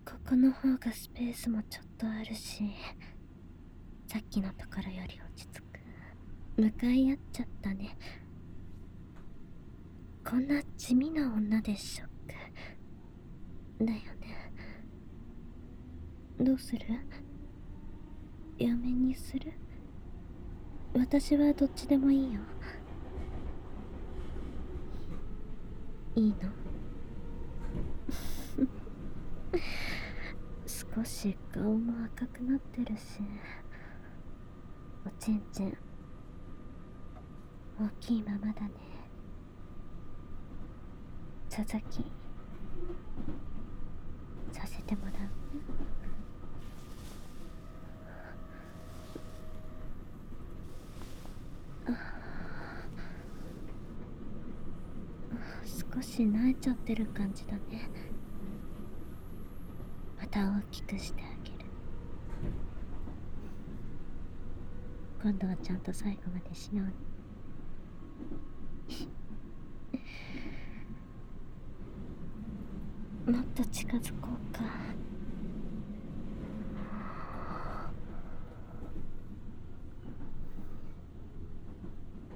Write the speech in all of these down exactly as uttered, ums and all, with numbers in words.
ここの方がスペースもちょっとあるし、さっきのところより落ち着く。向かい合っちゃったね。こんな地味な女でショックだよね。どうする？やめにする？私はどっちでもいいよ。いいの？少し顔も赤くなってるし、おちんちん大きいままだね。続きさせてもらうね。少し慣れちゃってる感じだね。また大きくしてあげる。今度はちゃんと最後までしようね。もっと近づこうか。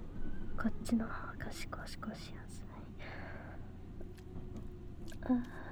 こっちの方がシコシコしやすい。ああ。